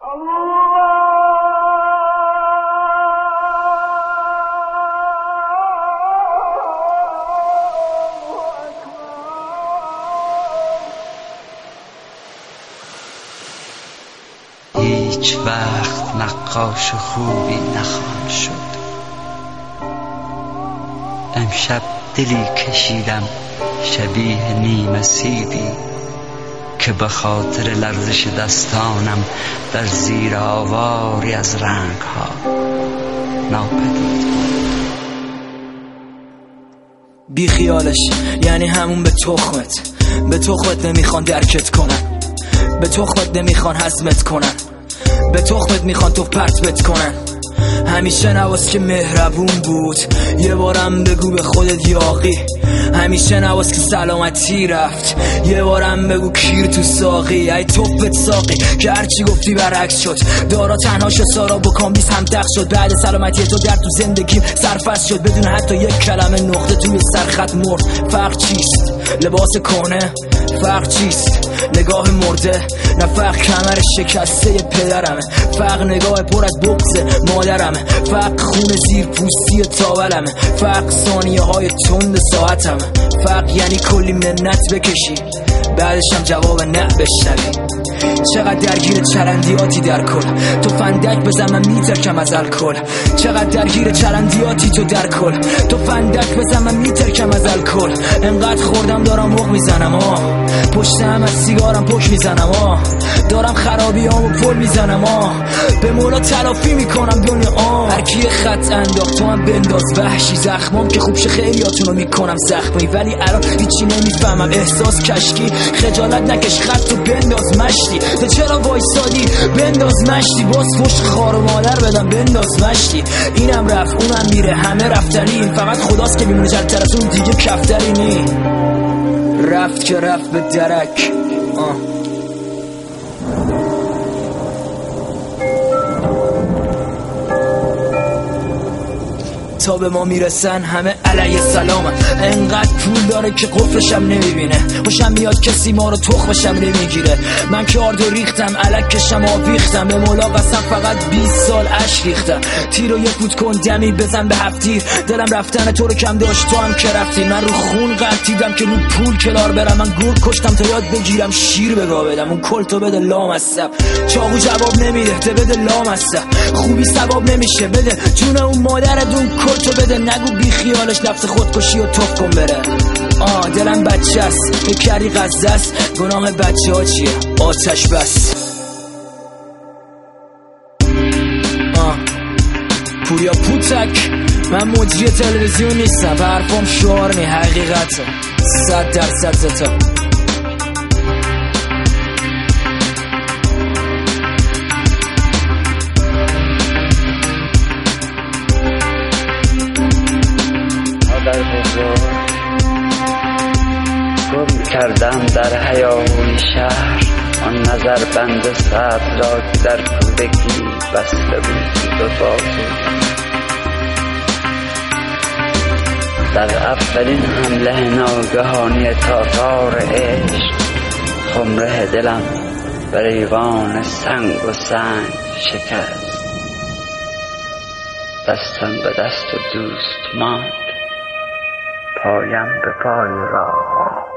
هیچ وقت نقاش خوبی نخواهم شد. امشب دلی کشیدم شبیه نیمه سیبی که به خاطر لرزش دستانم در زیر آواری از رنگ ها ناپدید. بی خیالش یعنی همون به تخمت نمیخوان درکت کنن، به تخمت نمیخوان هضمت کنن، به تخمت میخوان تو پرتبت کنن. همیشه نواز که مهربون بود، یه بارم بگو به خودت یاقی. همیشه نواز که سلامتی رفت، یه بارم بگو کیر تو ساقی. ای توپت ساقی که هرچی گفتی برعکس شد. دارا تنها شد، سارا با کامبیز هم دق شد. بعد سلامتی تو درد تو زندگیم سرفست شد، بدون حتی یک کلمه نقطه توی سرخط مرد. فرق چیست؟ لباس کنه. فرق چیست؟ نگاه مرده. نه فرق کمر شکسته پدرمه، فرق نگاه پر از بغض مادرمه، فرق خون زیر پوستی تاولمه، فرق ثانیه های تند ساعتمه، فرق یعنی کلی منت بکشی بعدش هم جواب نه بشنوی. چقدر درگیر چرندیاتی در کل، تو فندک بزن من میترکم از الکل. چقدر درگیر چرندیاتی تو در کل، تو فندک بزن من میترکم از الکل. انقدر خوردم دارم مخ میزنم پشتم از سیگارم پشت میزنم دارم خرابیامو پل میزنم به مولا تلافی میکنم دنیا هر کی خط انداخت تو هم بنداز وحشی. زخمام که خوب شه خیلیاتونو میکنم زخمی، ولی الان هیچی نمیفهمم. احساس کشکی خجالت نکش، خط تو بنداز مشتی. تو چرا وایسادی؟ بنداز مشتی. باز پشت خار و مادر بدم بنداز مشتی. اینم رفت اونم میره، همه رفتنی. این فقط خداست که میمونه جلتر از اون دیگه کفتری نی. رفت که رفت به درک تا به ما میرسن همه علیه سلامن. انقدر پول داره که قفلشم نمیبینه، خوشم میاد کسی ما رو تخمشم نمیگیره. من که آردو ریختم علکشم آویختم، به مولا قسم فقط 20 سال عشق ریختم. تیر رو یه فوت کن دمی بزن به هفتیر، دلم رفتن تو رو کم داشت تو هم که رفتی. من رو خون قرتیدم که رو پول کلار برم، من گرگ کشتم تا یاد بگیرم شیر بگاه بدم. اون کل تو بده لام هستم، چاقو جواب نمیده ده بده لام هستم. خوبی ثواب نمیشه بده جون اون مادرت، اون کل تو بده نگو بی خیالش نفس خودکشی و توف کن بره. دلم بچه است تو کردی غزه است، گناه بچه ها چیه؟ آتش بس. پوریا پوتک، من مجری تلویزیون نیستم، حرفام شعار نی حقیقته 100% زتا. گم کردم در هیاهوی شهر آن نظر بند صبر را که در کودکی بسته بود به بازو. در اولین حمله ناگهانی تاتار عشق خمره دلم بر ایوان سنگ و سنگ شکست. دستم به دست دوست ماند، پایم به پای راه.